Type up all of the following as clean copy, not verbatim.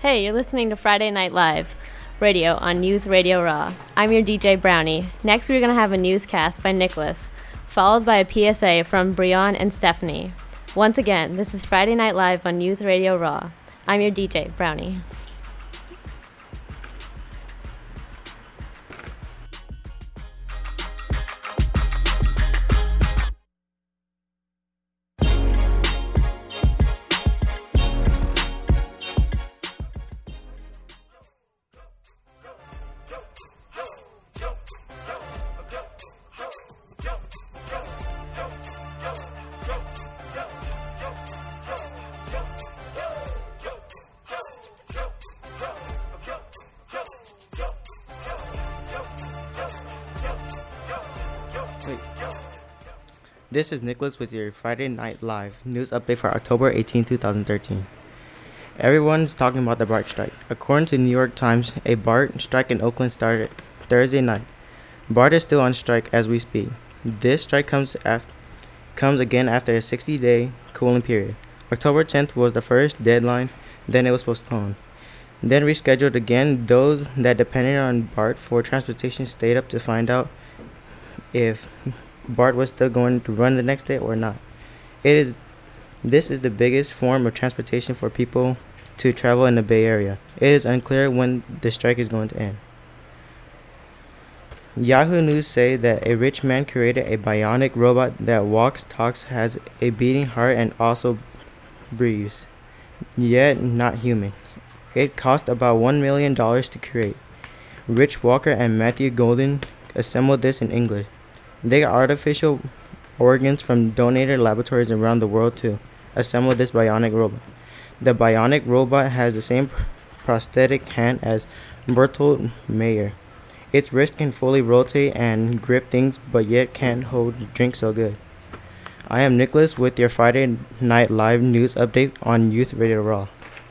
Hey, you're listening to Friday Night Live radio on Youth Radio Raw. I'm your DJ Brownie. Next, we're going to have a newscast by Nicholas, followed by a PSA from Breon and Stephanie. Once again, this is Friday Night Live on Youth Radio Raw. I'm your DJ Brownie. This is Nicholas with your Friday Night Live news update for October 18, 2013. Everyone's talking about the BART strike. According to New York Times, a BART strike in Oakland started Thursday night. BART is still on strike as we speak. This strike comes again after a 60-day cooling period. October 10th was the first deadline, then it was postponed. Then rescheduled again. Those that depended on BART for transportation stayed up to find out if BART was still going to run the next day or not. This is the biggest form of transportation for people to travel in the Bay Area. It is unclear when the strike is going to end. Yahoo News say that a rich man created a bionic robot that walks, talks, has a beating heart, and also breathes, yet not human. It cost about $1 million to create. Rich Walker and Matthew Golden assembled this in England. They got artificial organs from donated laboratories around the world to assemble this bionic robot. The bionic robot has the same prosthetic hand as Bertolt Meyer. Its wrist can fully rotate and grip things, but yet can't hold drinks so good. I am Nicholas with your Friday Night Live news update on Youth Radio Raw.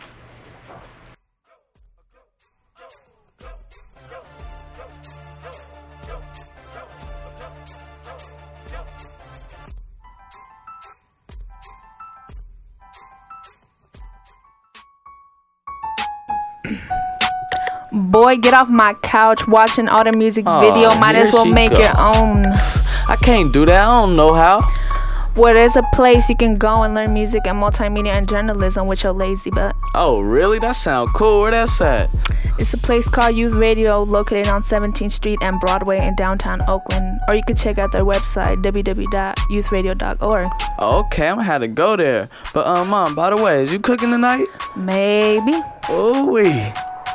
Boy, get off my couch watching all the music video. Might as well make your own. I can't do that. I don't know how. Well, there's a place you can go and learn music and multimedia and journalism with your lazy butt. Oh, really? That sounds cool. Where that's at? It's a place called Youth Radio, located on 17th Street and Broadway in downtown Oakland. Or you can check out their website, www.youthradio.org. Okay, I'm gonna have to go there. But, Mom, by the way, is you cooking tonight? Maybe. Ooh-wee.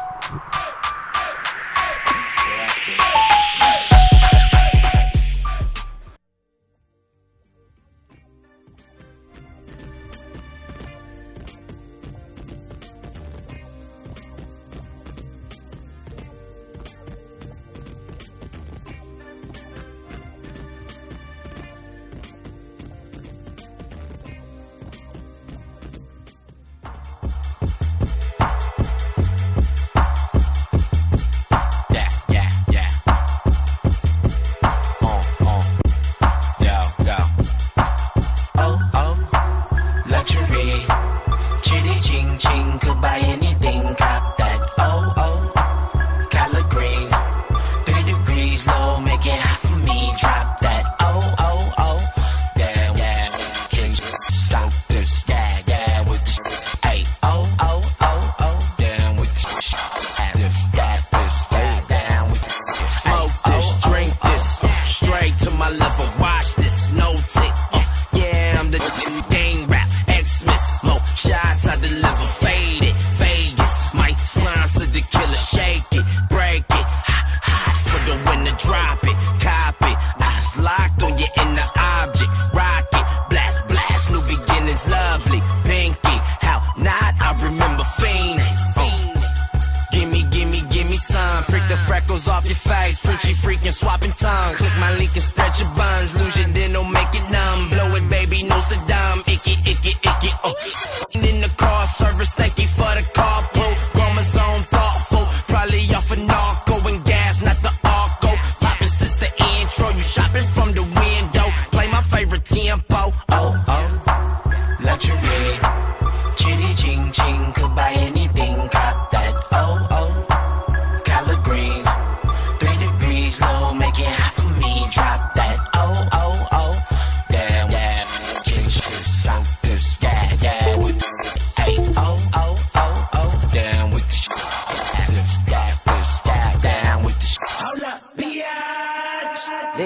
Off your face, Frenchie freaking swapping tongues. Click my link and spread your buns. Lose your dental, make it numb. Blow it, baby, no Saddam. Icky, icky, icky. In the car service, thank you for the carpool. Chromosome thoughtful, probably off a narco and gas, not the arco. Poppin' since the intro, you shopping from the window. Play my favorite tempo. Oh, oh, luxury. Chitty ching ching, could buy anything, cop that.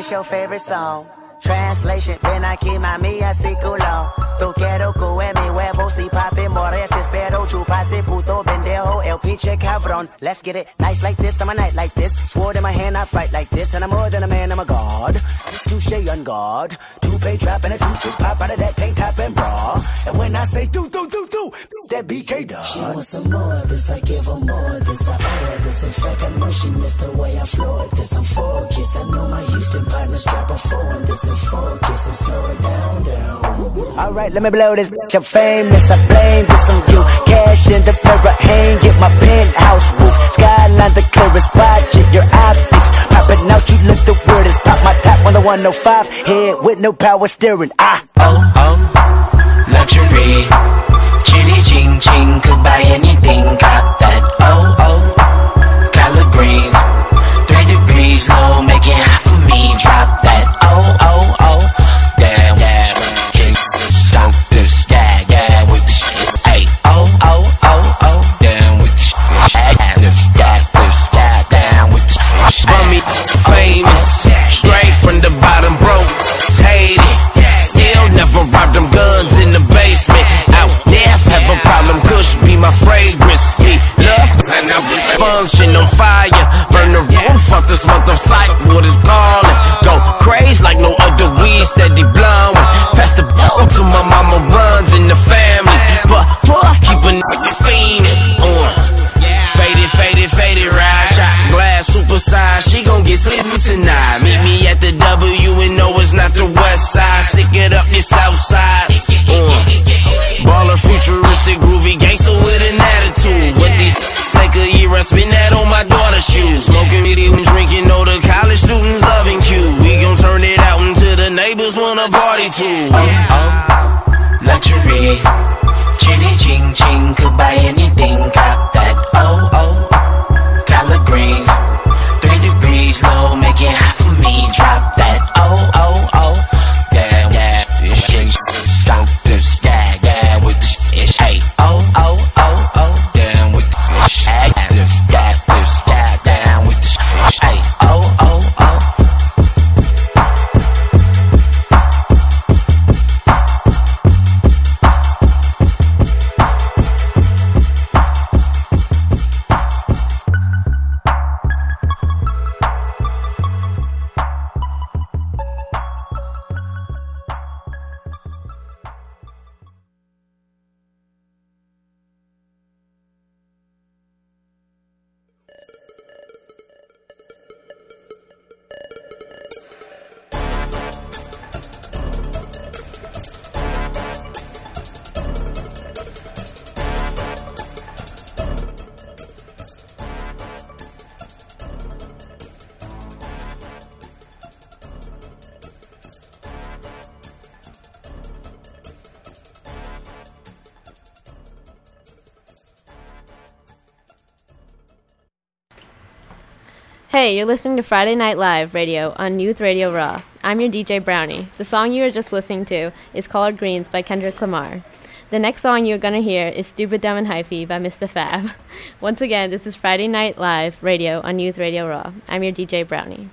this your favorite song? Translation, ven aquí mami así culo. Tú quiero que mi huevo si papi mores espero chupase puto pendejo el pinche cabrón. Let's get it nice like this, I'm a night like this. Sword in my hand, I fight like this. And I'm more than a man, I'm a god. Touche on guard. Two-pay trap and a two-twist pop out of that tank top and bra. And when I say do, that BK dog. She wants some more of this, I give her more of this. I owe her this. In fact, I know she missed the way I floored this. I'm focused, I know my Houston partners drop a four on this. Focus and slow it down. Alright, let me blow this bitch. I'm famous, I blame this on you. Cash in the mirror, hang at my penthouse roof. Skyline the clearest, budget your optics. Popping out, you look the weirdest. Pop my top on the 105, head with no power steering. Luxury. Chitty ching ching, could buy anything, cop that. Collard greens. 3 degrees low, make it hot for me, drop that. Damn, stomp this, yeah, with the shit. Ay, damn, with the shit. Down with the shit. Bummy, famous, straight from the bottom, broke, hate it. Still never robbed them guns in the basement. Out there, have a problem, Kush be my fragrance. He love, and I function on fire. Burn the roof off this month of sight, what is calling. Go crazy like no other weed, steady blowing. Pass the ball to my mama, runs in the family. But puff, keep a nigga fiending. Faded, ride. Shot glass, super size, she gon' get slim tonight. Meet me at the W and no, it's not the west side. Stick it up your south side. Baller, futuristic, groovy, gangster with an attitude. What these like a year, I spin that on my daughter's shoes. Smoking weed and drinking, all the college students loving Q. We gon' turn it out until the neighbors wanna party too. Luxury, chitty ching ching, could buy anything, cop that. Collard greens, 3 degrees low, make it hot for me, drop that. Damn, this shit, stomp this, yeah, with the shit. Hey, damn with the shit. Down with the shit. Hey, Hey, you're listening to Friday Night Live radio on Youth Radio Raw. I'm your DJ Brownie. The song you were just listening to is Collard Greens by Kendrick Lamar. The next song you're going to hear is Stupid, Dumb, and Hyphy by Mr. Fab. Once again, this is Friday Night Live radio on Youth Radio Raw. I'm your DJ Brownie.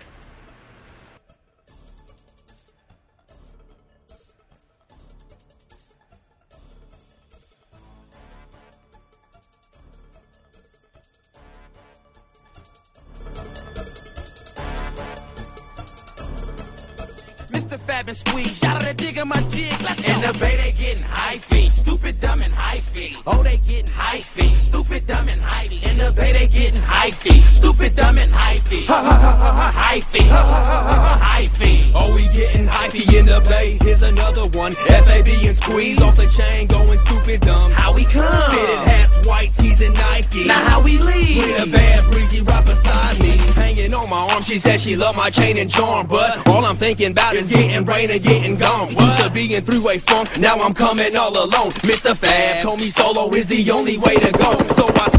Mr. Fab and Squeeze, shout out to dig on my jig, let's go. In the Bay they getting hyphy, stupid, dumb, and hyphy. Oh, they getting hyphy, stupid, dumb, and hyphy. In the Bay they getting hyphy, stupid, dumb, and hyphy. Ha ha ha ha ha, hyphy, ha ha ha ha, hyphy. Oh, we getting hyphy in the Bay, here's another one. FAB and Squeeze off the chain, going stupid, dumb. How we come? Fitted hats, white tees, and Nike. Now how we leave? With a bad breezy right beside me, hanging on my arm. She said she loved my chain and charm, but all I'm thinking about is getting rain and getting gone. Used to be in three-way funk, now I'm coming all alone. Mr. Fab told me solo is the only way to go, so I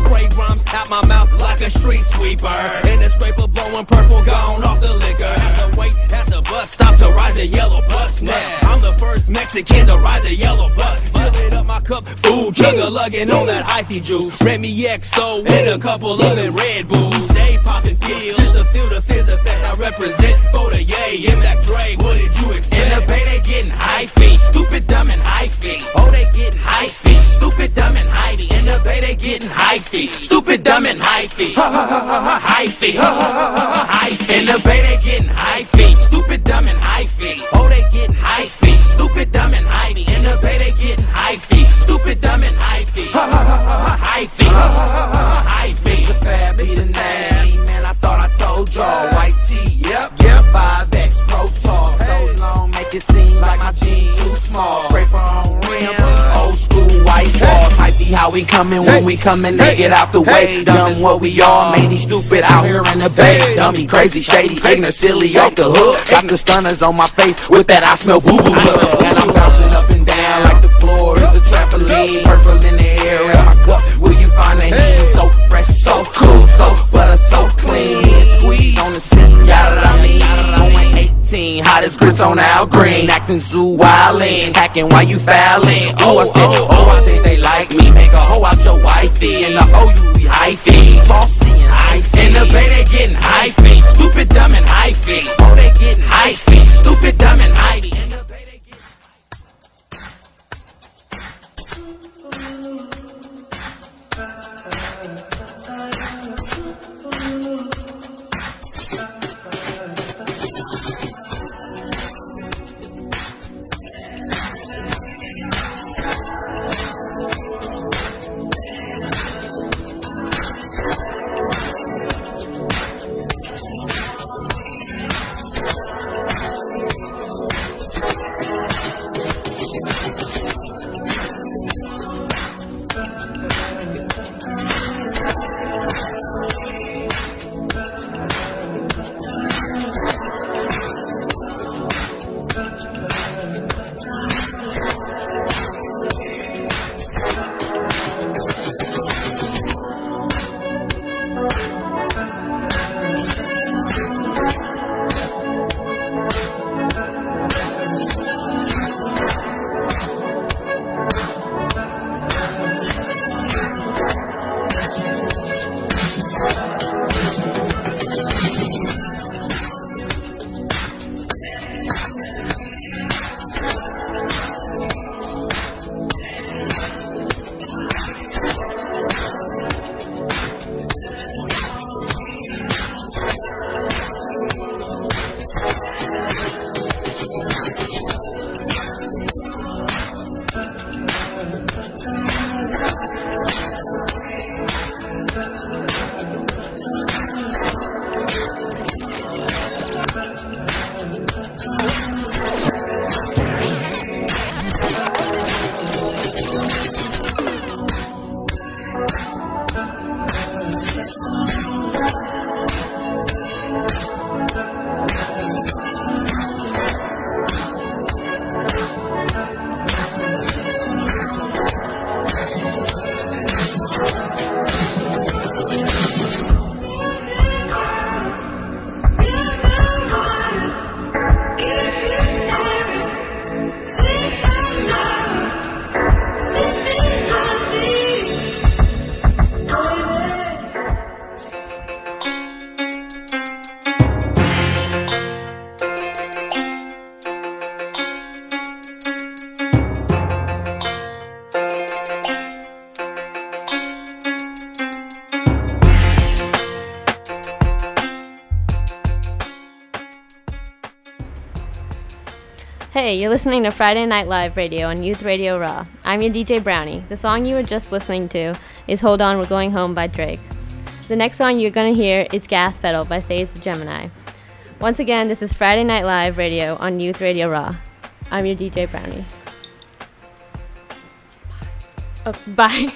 spray rhymes out my mouth like a street sweeper. And the scraper blowing purple, gone off the liquor. Have to wait at the bus stop to ride the yellow bus. Now I'm the first Mexican to ride the yellow bus. Fill it up my cup, food chugger lugging on that hyphy juice. Remy XO and a couple of them Red Bulls. Stay popping pills just to feel the fizz effect. I represent for the yay and Mac Dre. What did you expect? In the Bay they getting high feet, stupid, dumb, and high feet. Oh, they getting high feet, stupid, dumb, and high feet. In the Bay they getting high feet, stupid, dumb, and high feet. Ha ha ha ha ha, high feet. Ha ha ha ha ha, high feet. In the Bay they getting high feet, stupid, dumb, and high feet. Oh, they getting high feet, stupid, dumb, and high feet. In the Bay they getting high feet, stupid, dumb, and high feet. Ha ha ha ha ha, high feet. Ha ha ha ha ha, high feet. Mr. Fab, Mr. Nasty, man, I thought I told y'all. White tee, yep, 5X Pro Talk. So long, make it seem like my jeans too small. Scraper on rim, old school white walls. Might be how we coming when we coming, they get out the way. Dumb is what we are, mainly stupid out here in the Bay. Dummy, crazy, shady, ignorant, silly, off the hook. Got the stunners on my face with that I smell boo-boo look. And I'm bouncing up and down like the floor is a trampoline. Purple in the air in my cup, will you find a heat? So fresh, so cool, so butter, so clean. Squeeze on the scene, yada da me. On 18, hottest grits on Al Green. Acting zoo wildin', hacking while you fouling. Oh, I said, I think they like me. Make a hoe out your wifey. And the OU hyphy, saucy and icy. In the Bay they getting high feet, stupid, dumb, and high feet. Oh, they getting high feet, stupid, dumb, and high feet. In the Bay they getting Hey, you're listening to Friday Night Live Radio on Youth Radio Raw. I'm your DJ Brownie. The song you were just listening to is Hold On, We're Going Home by Drake. The next song you're going to hear is Gas Pedal by Sage the Gemini. Once again, this is Friday Night Live Radio on Youth Radio Raw. I'm your DJ Brownie. Oh, bye.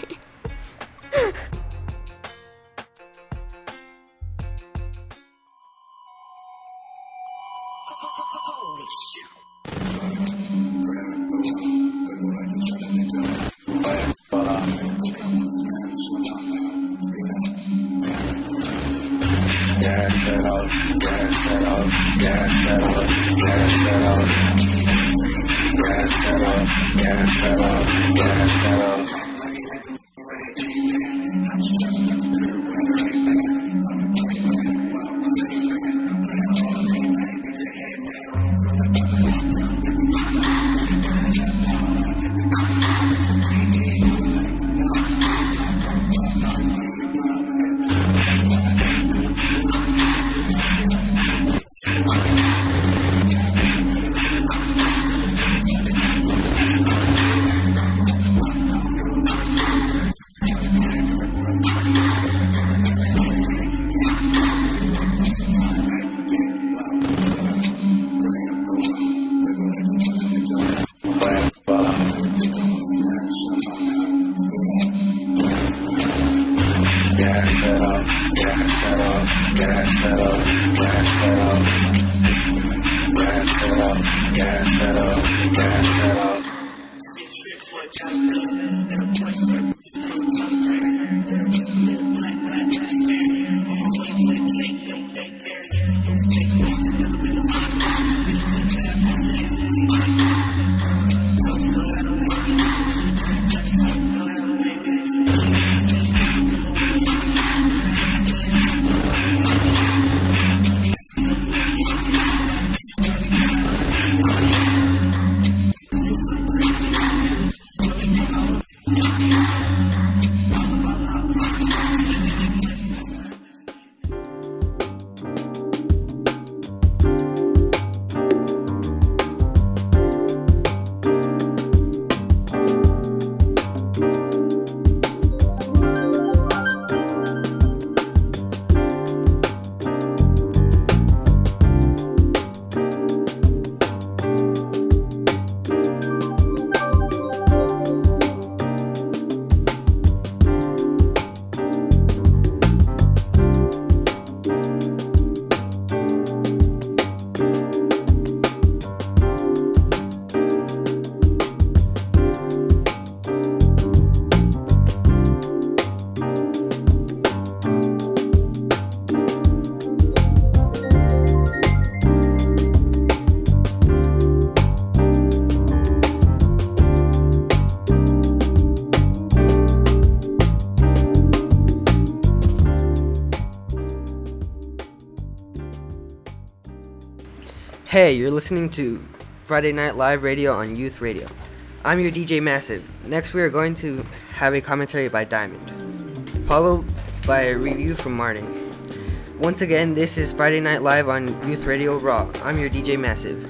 Hey, you're listening to Friday Night Live Radio on Youth Radio. I'm your DJ Massive. Next we are going to have a commentary by Diamond, followed by a review from Martin. Once again, this is Friday Night Live on Youth Radio Raw. I'm your DJ Massive.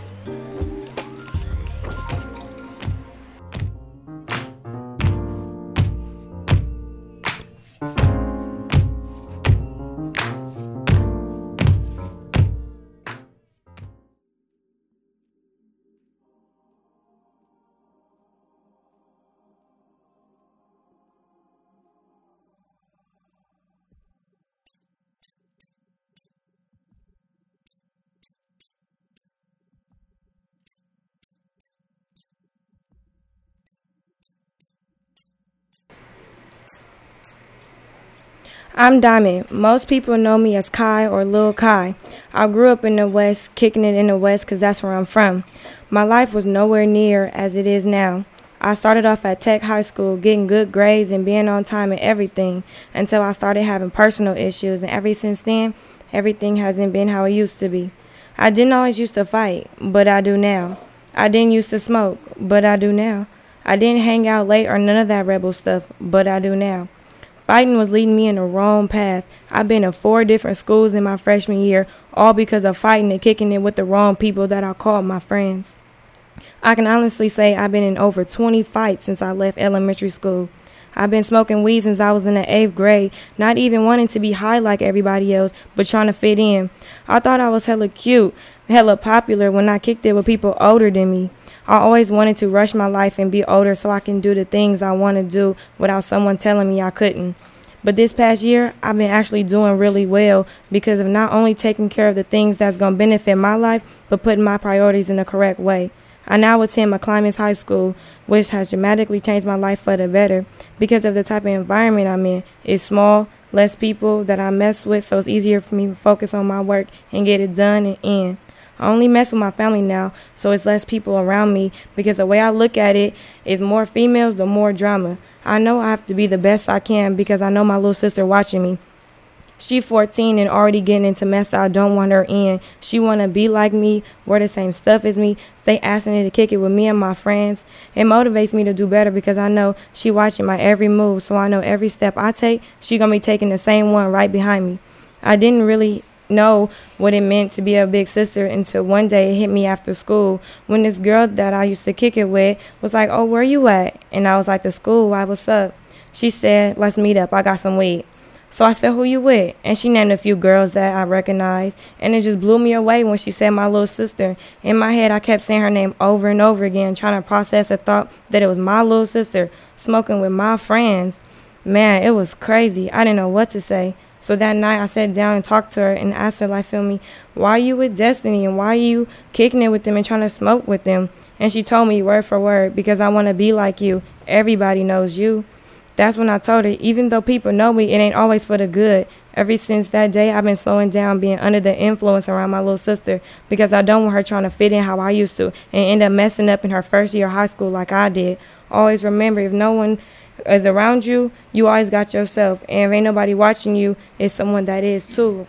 I'm Diamond. Most people know me as Kai or Lil Kai. I grew up in the West, kicking it in the West because that's where I'm from. My life was nowhere near as it is now. I started off at Tech High School, getting good grades and being on time and everything, until I started having personal issues, and ever since then, everything hasn't been how it used to be. I didn't always used to fight, but I do now. I didn't used to smoke, but I do now. I didn't hang out late or none of that rebel stuff, but I do now. Fighting was leading me in the wrong path. I've been in 4 different schools in my freshman year, all because of fighting and kicking it with the wrong people that I called my friends. I can honestly say I've been in over 20 fights since I left elementary school. I've been smoking weed since I was in the 8th grade, not even wanting to be high like everybody else, but trying to fit in. I thought I was hella cute, hella popular when I kicked it with people older than me. I always wanted to rush my life and be older so I can do the things I want to do without someone telling me I couldn't. But this past year, I've been actually doing really well because of not only taking care of the things that's going to benefit my life, but putting my priorities in the correct way. I now attend McClymonds High School, which has dramatically changed my life for the better because of the type of environment I'm in. It's small, less people that I mess with, so it's easier for me to focus on my work and get it done and in. I only mess with my family now, so it's less people around me, because the way I look at it is more females, the more drama. I know I have to be the best I can because I know my little sister watching me. She 14 and already getting into mess that I don't want her in. She want to be like me, wear the same stuff as me, stay asking her to kick it with me and my friends. It motivates me to do better because I know she watching my every move, so I know every step I take, she going to be taking the same one right behind me. I didn't really know what it meant to be a big sister until one day it hit me after school when this girl that I used to kick it with was like, "Oh, where you at?" And I was like, "The school, why, what's up?" She said, "Let's meet up, I got some weed." So I said, "Who you with?" And she named a few girls that I recognized, and it just blew me away when she said my little sister. In my head, I kept saying her name over and over again, trying to process the thought that it was my little sister smoking with my friends. Man, it was crazy. I didn't know what to say. So that night, I sat down and talked to her and asked her, like, feel me, why are you with Destiny and why are you kicking it with them and trying to smoke with them? And she told me word for word, because I want to be like you. Everybody knows you. That's when I told her, even though people know me, it ain't always for the good. Ever since that day, I've been slowing down, being under the influence around my little sister, because I don't want her trying to fit in how I used to and end up messing up in her first year of high school like I did. Always remember, if no one is around you, you always got yourself. And if ain't nobody watching you, it's someone that is too.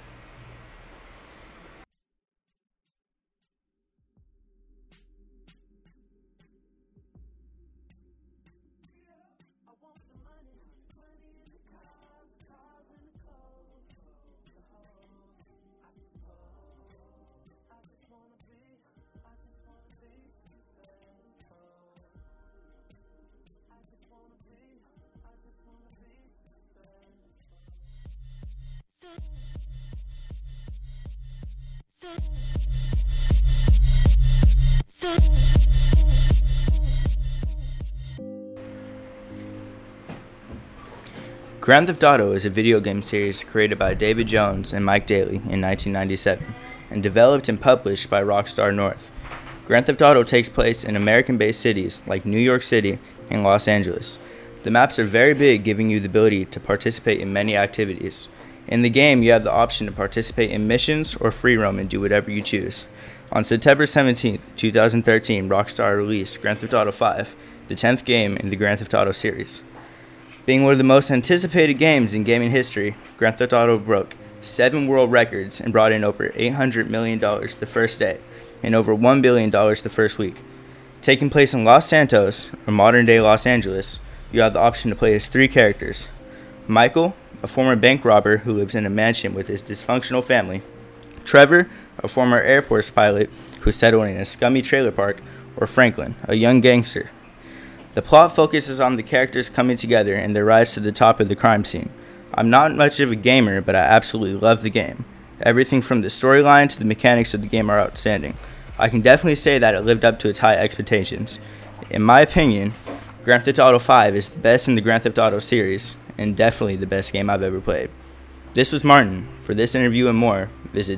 Grand Theft Auto is a video game series created by David Jones and Mike Daly in 1997 and developed and published by Rockstar North. Grand Theft Auto takes place in American-based cities like New York City and Los Angeles. The maps are very big, giving you the ability to participate in many activities. In the game, you have the option to participate in missions or free roam and do whatever you choose. On September 17, 2013, Rockstar released Grand Theft Auto V, the 10th game in the Grand Theft Auto series. Being one of the most anticipated games in gaming history, Grand Theft Auto broke 7 world records and brought in over $800 million the first day and over $1 billion the first week. Taking place in Los Santos, or modern-day Los Angeles, you have the option to play as 3 characters: Michael, a former bank robber who lives in a mansion with his dysfunctional family; Trevor, a former Air Force pilot who settled in a scummy trailer park; or Franklin, a young gangster. The plot focuses on the characters coming together and their rise to the top of the crime scene. I'm not much of a gamer, but I absolutely love the game. Everything from the storyline to the mechanics of the game are outstanding. I can definitely say that it lived up to its high expectations. In my opinion, Grand Theft Auto V is the best in the Grand Theft Auto series, and definitely the best game I've ever played. This was Martin. For this interview and more, visit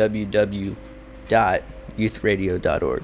www.youthradio.org.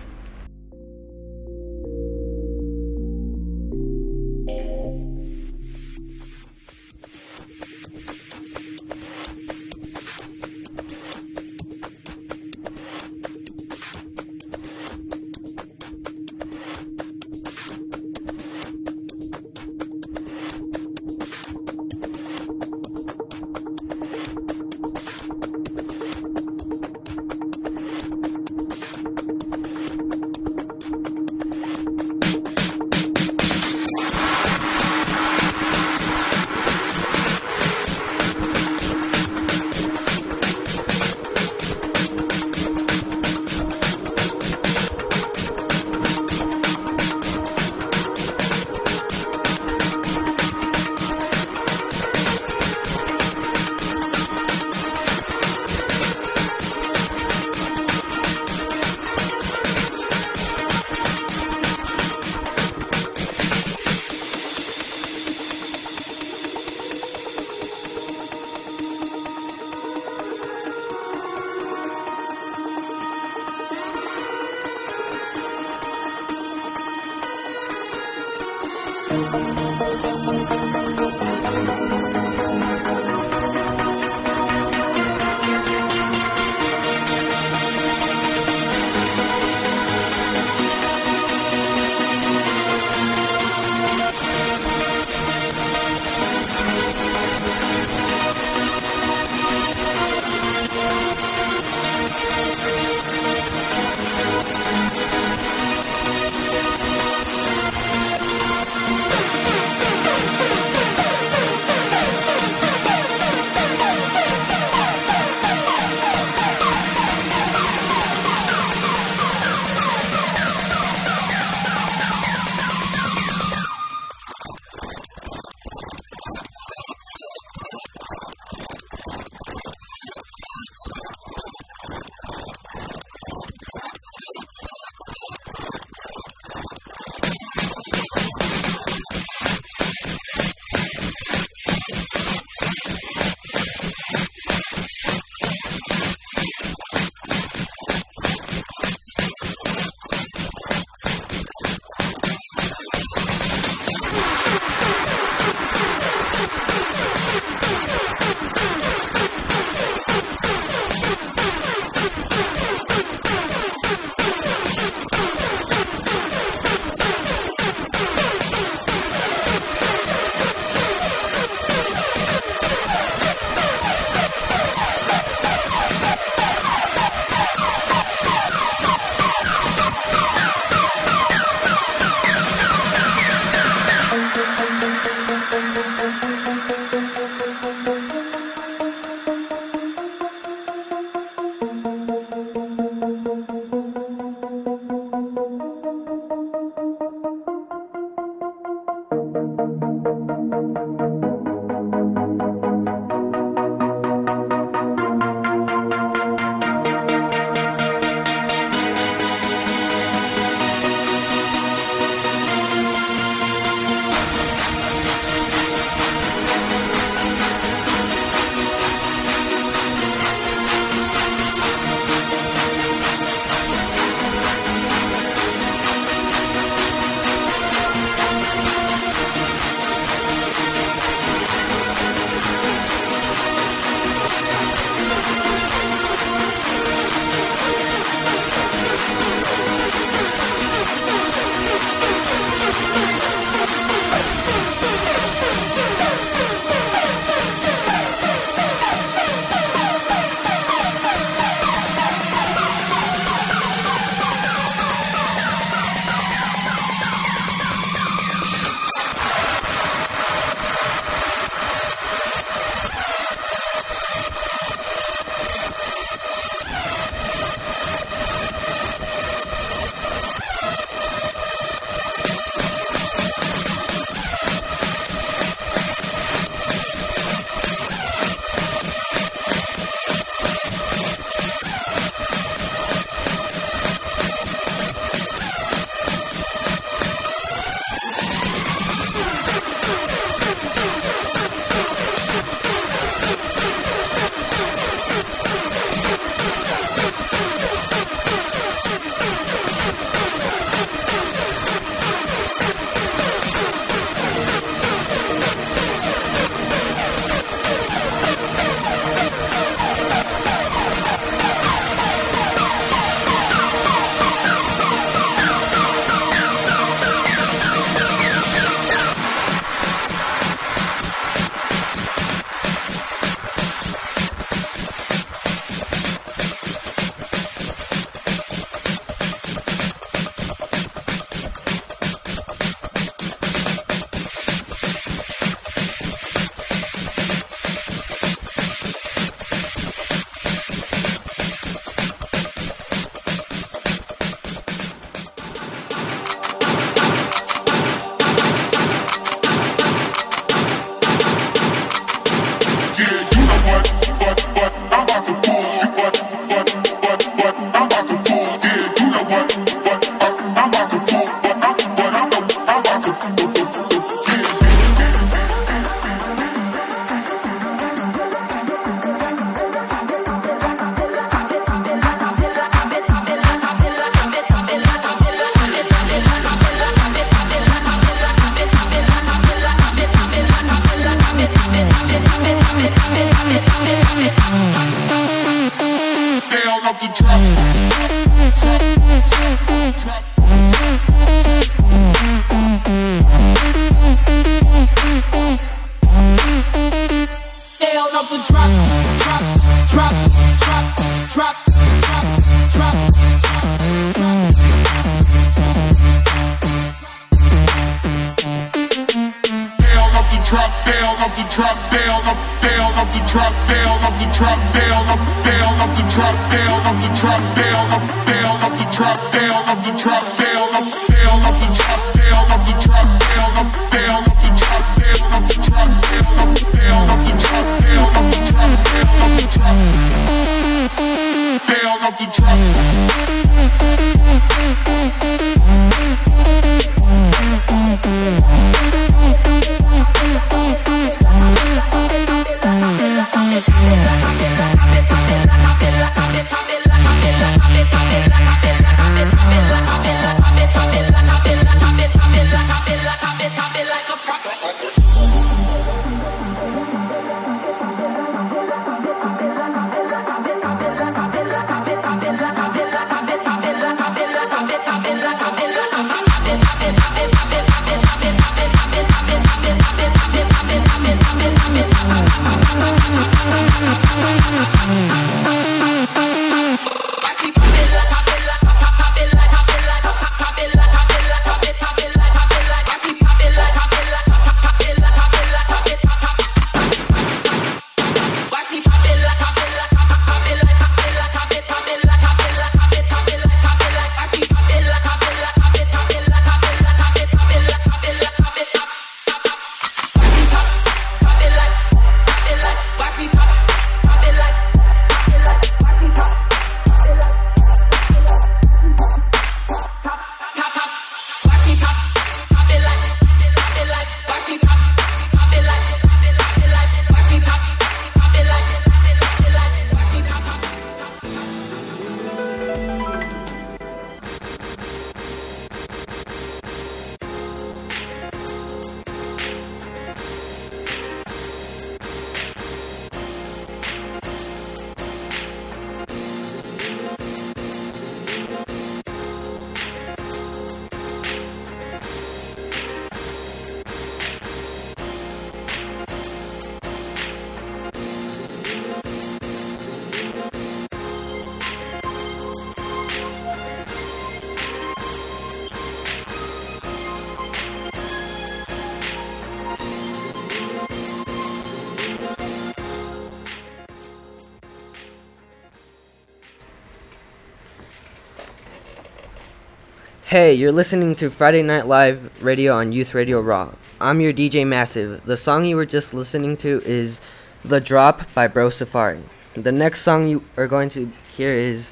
Hey, you're listening to Friday Night Live Radio on Youth Radio Raw. I'm your DJ Massive. The song you were just listening to is The Drop by Bro Safari. The next song you are going to hear is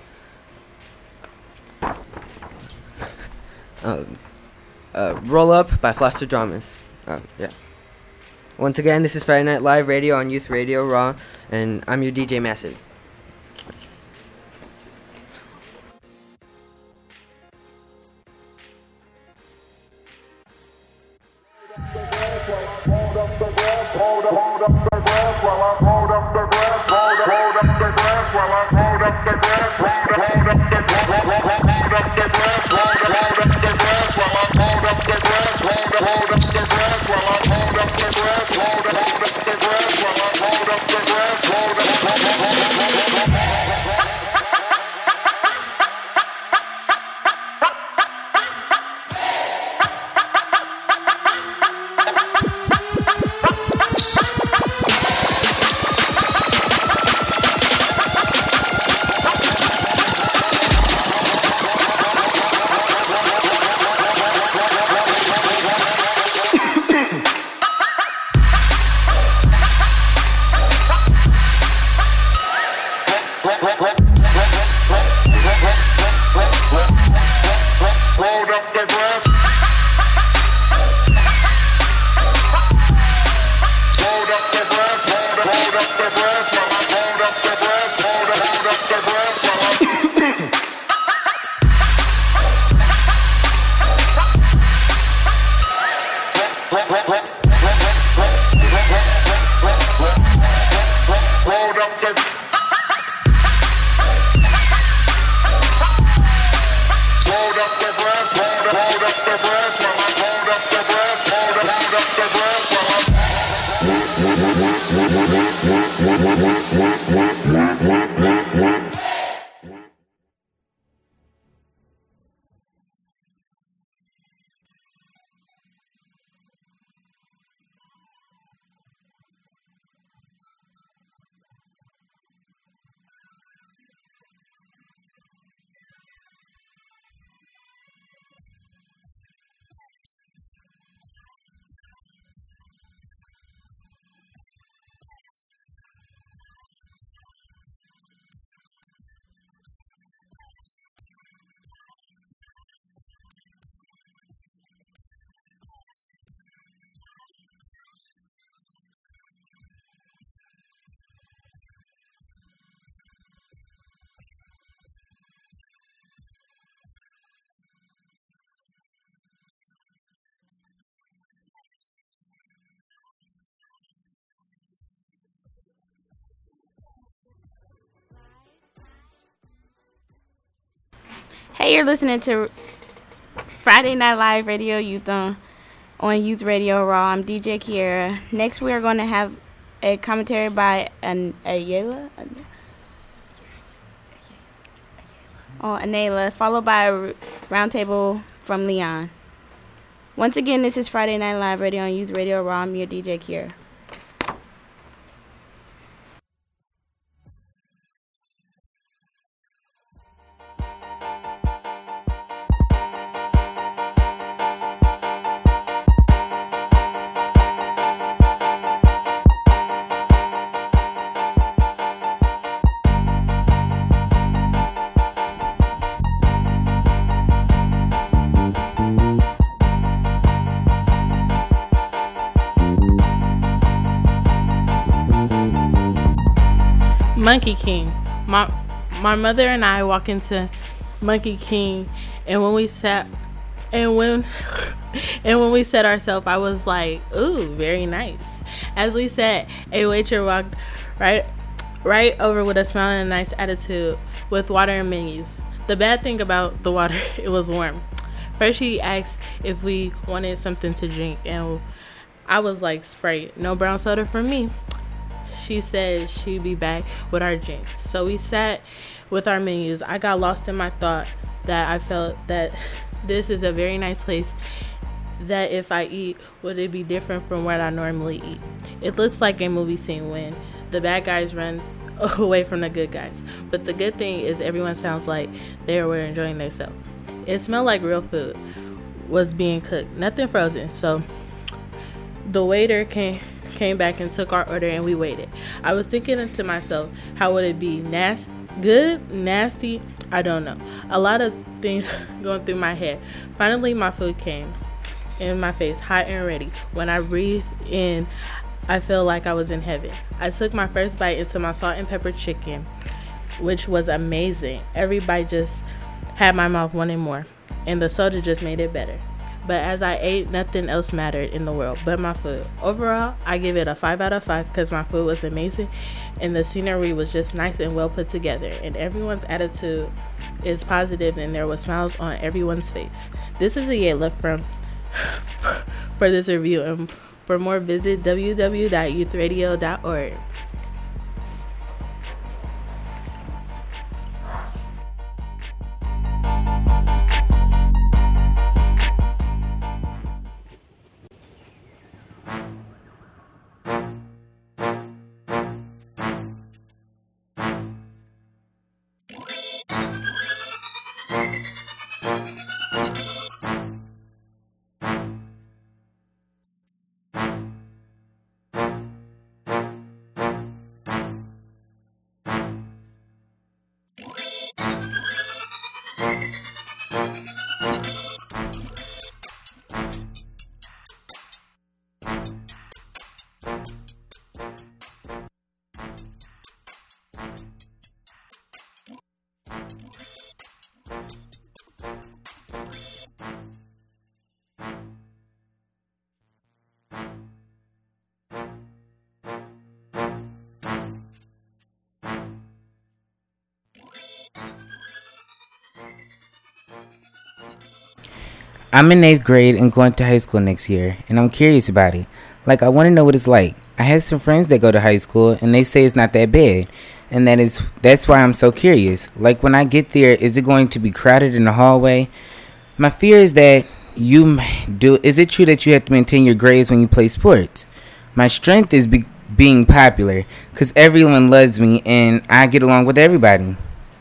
Roll Up by Flaster Dramas. Yeah. Once again, this is Friday Night Live Radio on Youth Radio Raw, and I'm your DJ Massive. Hey, you're listening to Friday Night Live Radio Youth on Youth Radio Raw. I'm DJ Kiera. Next, we are going to have a commentary by Anela, followed by a roundtable from Leon. Once again, this is Friday Night Live Radio on Youth Radio Raw. I'm your DJ Kiera. Monkey King. My mother and I walk into Monkey King, and when we sat ourselves, I was like, "Ooh, very nice." As we sat, a waiter walked right over with a smile and a nice attitude, with water and menus. The bad thing about the water, it was warm. First, she asked if we wanted something to drink, and I was like, "Sprite, no brown soda for me." She said she'd be back with our drinks. So we sat with our menus. I got lost in my thought that I felt that this is a very nice place, that if I eat, would it be different from what I normally eat? It looks like a movie scene when the bad guys run away from the good guys. But the good thing is everyone sounds like they were enjoying themselves. It smelled like real food was being cooked, nothing frozen. So the waiter came back and took our order, and we waited. I was thinking to myself, how would it be? Good, nasty, I don't know. A lot of things going through my head. Finally, my food came in my face, hot and ready. When I breathed in, I felt like I was in heaven. I took my first bite into my salt and pepper chicken, which was amazing. Every bite just had my mouth wanting more, and the soda just made it better. But as I ate, nothing else mattered in the world but my food. Overall, I give it a 5 out of 5 because my food was amazing, and the scenery was just nice and well put together, and everyone's attitude is positive, and there were smiles on everyone's face. This is Ayala for this review, and for more, visit www.youthradio.org. I'm in 8th grade and going to high school next year, and I'm curious about it. Like, I want to know what it's like. I have some friends that go to high school, and they say it's not that bad, and that's why I'm so curious. Like, when I get there, is it going to be crowded in the hallway? My fear is that is it true that you have to maintain your grades when you play sports? My strength is being popular, because everyone loves me, and I get along with everybody.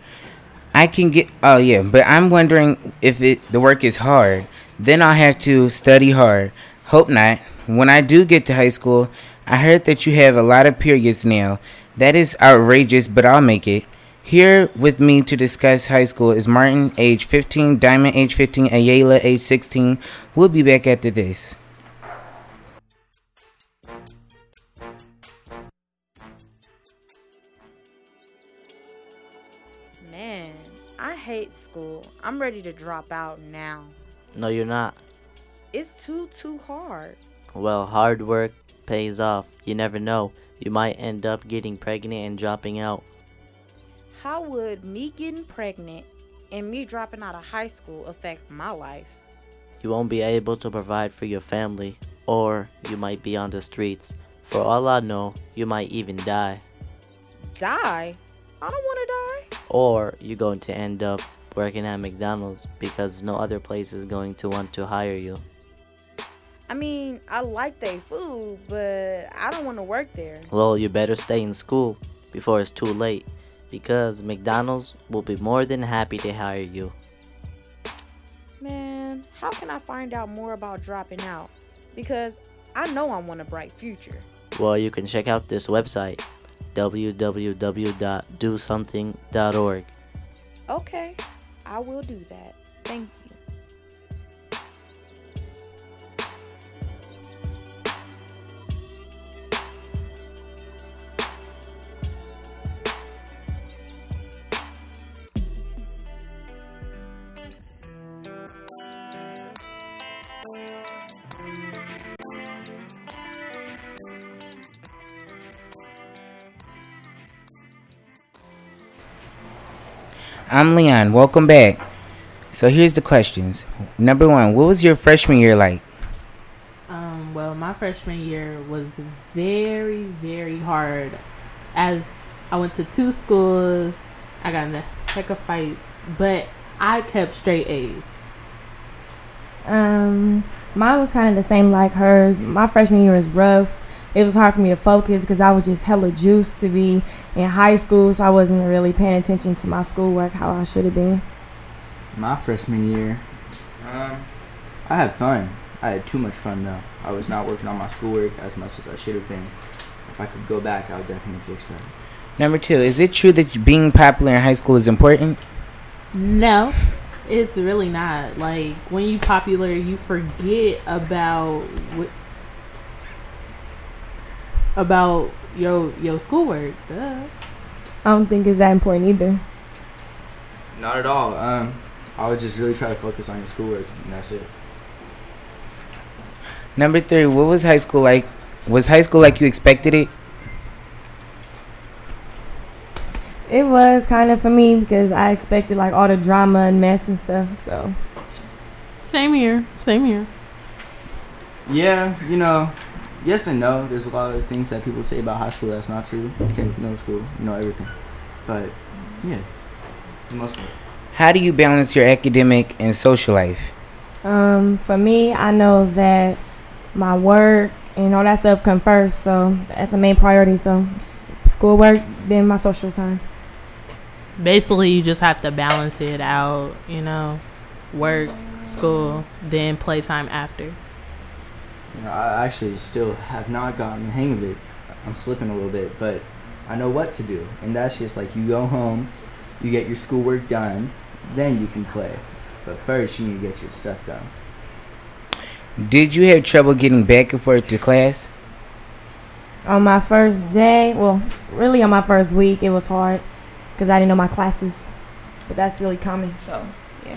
But I'm wondering if the work is hard. Then I'll have to study hard. Hope not. When I do get to high school, I heard that you have a lot of periods now. That is outrageous, but I'll make it. Here with me to discuss high school is Martin, age 15, Diamond, age 15, Ayala, age 16. We'll be back after this. Man, I hate school. I'm ready to drop out now. No, you're not. It's too hard. Well, hard work pays off. You never know. You might end up getting pregnant and dropping out. How would me getting pregnant and me dropping out of high school affect my life? You won't be able to provide for your family, or you might be on the streets. For all I know, you might even die. Die? I don't want to die. Or you're going to end up working at McDonald's because no other place is going to want to hire you. I mean, I like their food, but I don't want to work there. Well, you better stay in school before it's too late, because McDonald's will be more than happy to hire you. Man, how can I find out more about dropping out? Because I know I want a bright future. Well, you can check out this website, www.dosomething.org. Okay, I will do that. Thank you. I'm Leon. Welcome back. So here's the questions. Number 1, what was your freshman year like? Well, my freshman year was very, very hard. As I went to 2 schools, I got in a heck of fights, but I kept straight A's. Mine was kind of the same like hers. My freshman year was rough. It was hard for me to focus because I was just hella juiced to be in high school, so I wasn't really paying attention to my schoolwork how I should have been. My freshman year, I had fun. I had too much fun though. I was not working on my schoolwork as much as I should have been. If I could go back, I would definitely fix that. Number 2, is it true that being popular in high school is important? No, it's really not. Like, when you popular, you forget about your schoolwork. Duh. I don't think it's that important either. Not at all. I would just really try to focus on your schoolwork, and that's it. Number 3, what was high school like? Was high school like you expected it? It was kind of for me because I expected like all the drama and mess and stuff. So. Same here. Yeah, yes and no. There's a lot of things that people say about high school that's not true. Same with middle school, everything. But, yeah, for the most part. How do you balance your academic and social life? For me, I know that my work and all that stuff come first, so that's the main priority. So, schoolwork, then my social time. Basically, you just have to balance it out, work, school, then playtime after. I actually still have not gotten the hang of it. I'm slipping a little bit, but I know what to do. And that's just like you go home, you get your schoolwork done, then you can play. But first, you need to get your stuff done. Did you have trouble getting back and forth to class? On my first day, well, really on my first week, it was hard because I didn't know my classes. But that's really common, so, yeah.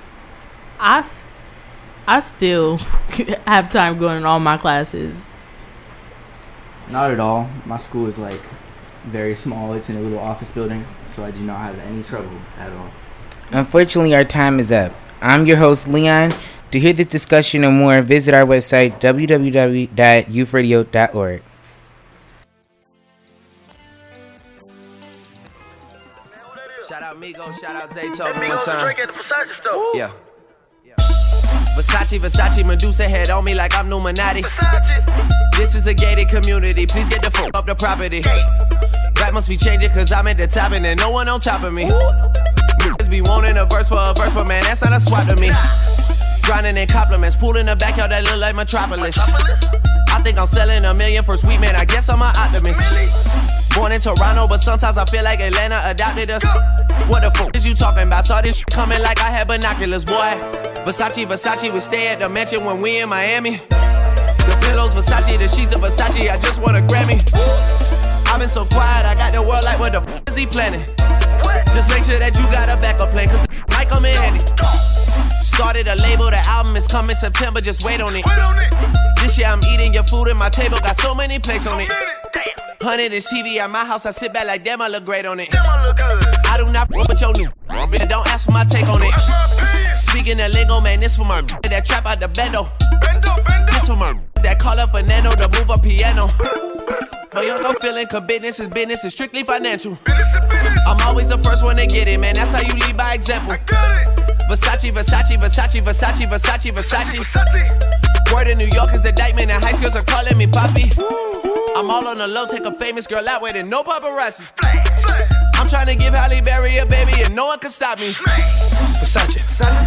I still have time going to all my classes. Not at all. My school is like very small. It's in a little office building, so I do not have any trouble at all. Unfortunately, our time is up. I'm your host, Leon. To hear this discussion and more, visit our website, www.youthradio.org. Shout out Migo, shout out Zay told me one time. At the Versace store. Yeah. Versace, Medusa head on me like I'm Illuminati. This is a gated community, please get the fuck up the property. Rap must be changing cause I'm at the top and there's no one on top of me. Niggas be wanting a verse for a verse, but man, that's not a swap to me. Grinding in compliments, pool in the backyard that look like Metropolis. I think I'm selling $1 million for sweet man, I guess I'm an optimist. Born in Toronto, but sometimes I feel like Atlanta adopted us. What the fuck is you talking about? Saw this shit coming like I had binoculars, boy. Versace, we stay at the mansion when we in Miami. The pillows, Versace, the sheets of Versace, I just want a Grammy. I've been so quiet, I got the world like what the fuck is he planning? Just make sure that you got a backup plan, cause might come in handy. Started a label, the album is coming September, just wait on it. This year I'm eating your food and my table got so many plates on it. 100-inch TV at my house, I sit back like damn, I look great on it. I do not fuck with your new bitch, don't ask for my take on it. Speaking of lingo, man, this for my that trap out the bendo. This for my that call up Fernando to move a piano. For young, I'm feeling cause business is strictly financial. I'm always the first one to get it, man, that's how you lead by example. Versace. Word in New York is the Dykeman and high schools are calling me Poppy. I'm all on the low, take a famous girl out with it, no paparazzi. I'm trying to give Halle Berry a baby and no one can stop me. Versace,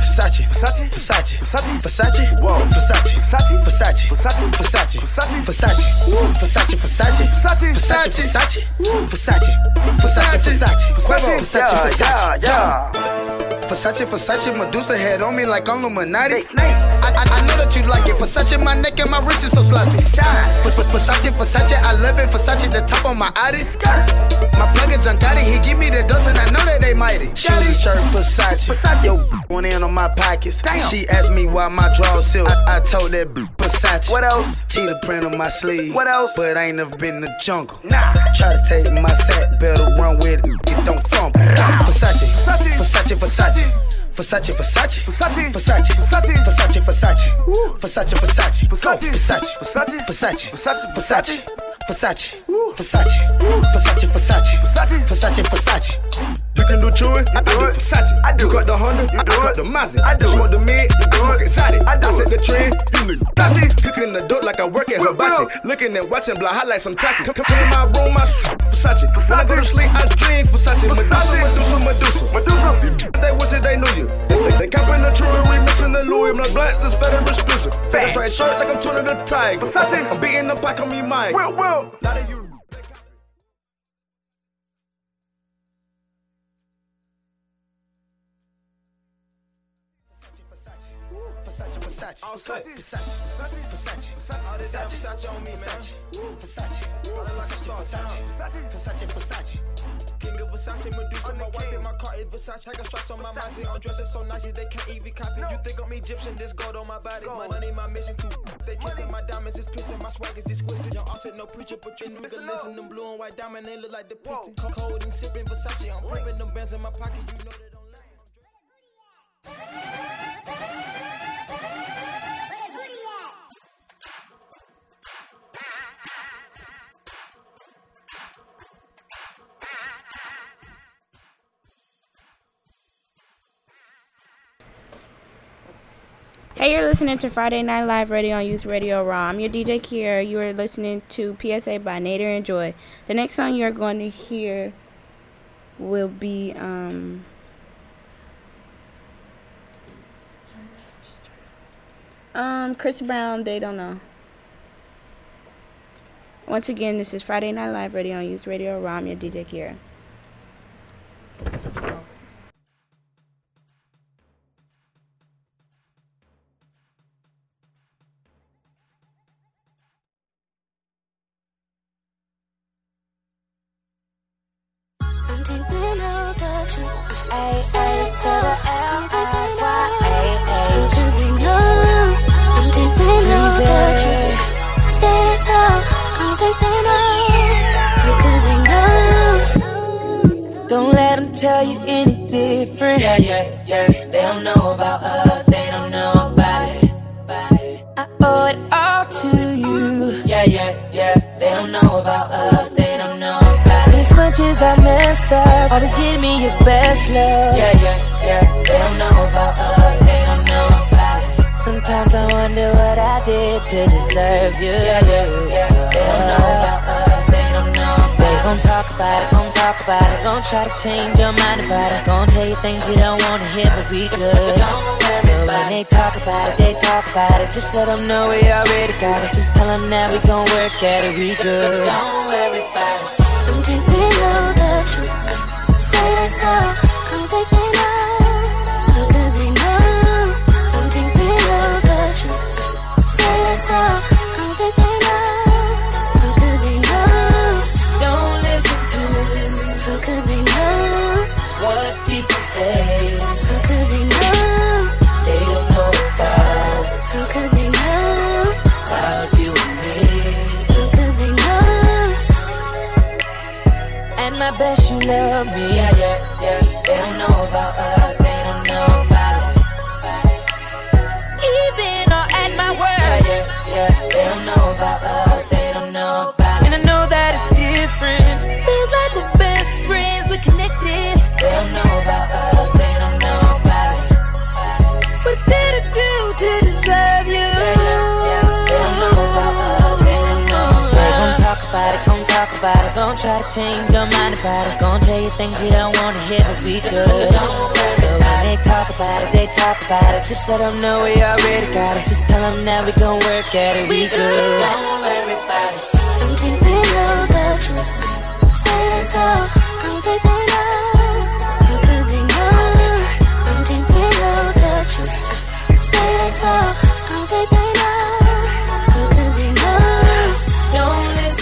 Versace, Medusa head on me like I'm Illuminati. I know that you like it. Versace, my neck and my wrist is so sloppy. Versace, I love it. Versace, the top of my Audi. My plug is John Gotti, he give me the dose and I know that they mighty. Shoes and shirt, Versace. Yo, one in on my pockets. She asked me why my drawers silk. I told that Versace. What else? Cheetah print on my sleeve. What else? But I ain't never been in the jungle. Nah. Try to take my sack, better run with it don't fumble. Versace. can do chewing, I do Versace. You cut the Honda, I cut the Mazda. You smoke the mid, you smoke exotic. I set the trend, you nigga naughty. Cooking the dope like I work at Hibachi. Looking and watching, blow hot like some tacky. Come in my room, my Versace. When I go to sleep, I dream Versace. Medusa. They wish that they knew you. They copping the jewelry, missing the Louis. My blacks is fed and exclusive. Fat straight shirt like I'm turning the tiger. I'm beating the pack on me, Mike. Now that you. Versace on me, man. Versace. King of Versace, Medusa, my wife in my car is Versace. I got stripes on my body, I'm dressing so nice they can't even copy. You think I'm Egyptian, this gold on my body. My money, my mission too. They kissing my diamonds, is pissing, my swag is exquisite. Y'all all said no preacher, but you nigga listen. Them blue and white diamond, they look like the piston. Cold and sipping Versace, I'm ripping them bands in my pocket. You know that don't lie. Hey, you're listening to Friday Night Live Radio on Youth Radio Raw. I'm your DJ Kiera. You are listening to PSA by Nader and Joy. The next song you're going to hear will be Chris Brown, They Don't Know. Once again, this is Friday Night Live Radio on Youth Radio Raw. I'm your DJ Kiera. Don't let them tell you any different. Yeah. They don't know about us. They don't know about it. I owe it all to you. Yeah. They don't know about us. They don't know about it. As much as I messed up, always give me your best love. Yeah. They don't know about us. They don't know about it. Sometimes I wonder what I did to deserve you. Yeah. They don't know about us. They don't know about it. They gon' talk about it, gon' try to change your mind about it. Gon' tell you things you don't wanna hear, but we good. So when they talk about it, just let them know we already got it. Just tell them that we gon' work at it, we good. Don't worry about it. Don't think they know the truth. Say that's all, don't think they know. How could they know? Don't think they know the truth. Say that's all, don't think they know. How could they know? Don't listen to them. How could they know what people say? How could they know? They don't know about. How could they know about you and me? How could they know? And my best you love me. Yeah. They don't know about us. They don't know about it. Even or at my worst. Yeah. They don't know about us. They don't know about it. And I know that it's different. Feels like the best friends, we're connected. They don't know about us. They don't know about it. What did I do to deserve you? Yeah. They don't know about us. They don't know about it. They gon' talk about it, gon' try to change your mind about it. Gon' tell you things you don't wanna hear, but we good. So when they talk about it, just let them know we already got it. Just tell them that we gon' work at it, we good. Don't worry about it. Don't think they know the truth. Say that's all, don't think they know. How could they know? Don't think they know the truth. Say that's all, don't think they know. How could they know? Don't listen.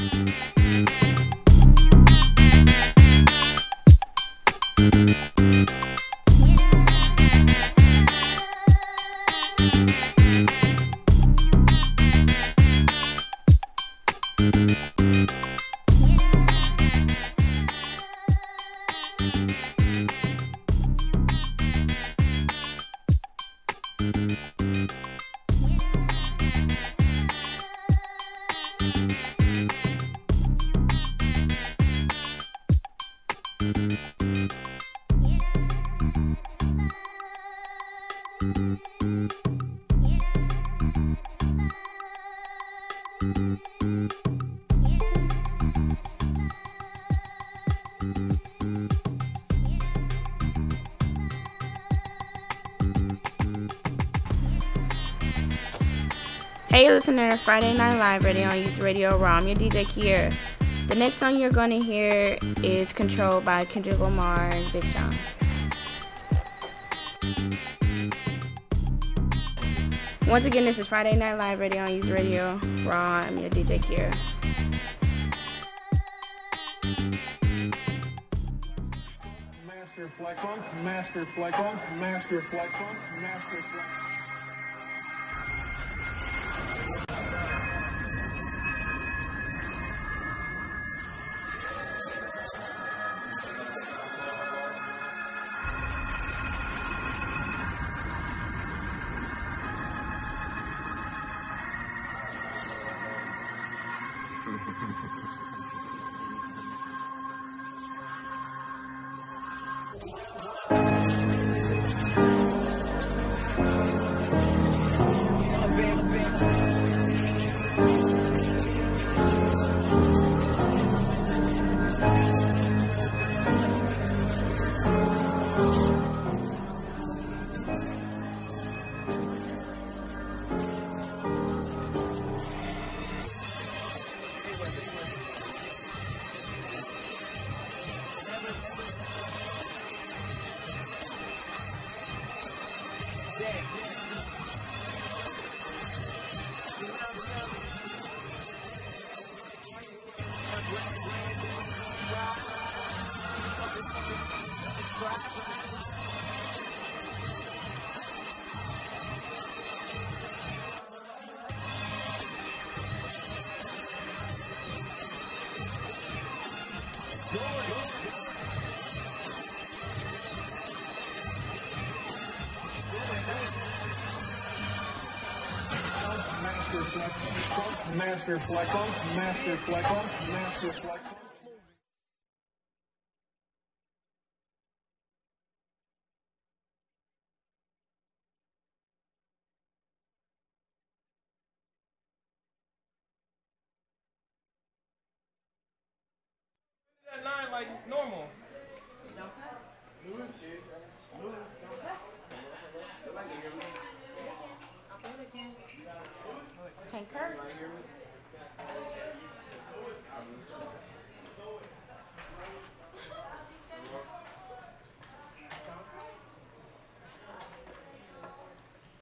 Hey, you're listening to Friday Night Live Radio on Youth Radio Raw. I'm your DJ Kier. The next song you're going to hear is Control by Kendrick Lamar and Big Sean. Once again, this is Friday Night Live Radio on Youth Radio Raw. I'm your DJ Kier. Master flex on, master flex on, master flex on, master flex on. Master flex on, master flex on, master flex on. That 9 like normal. Don't cuss. I'll do it again. Can't curse.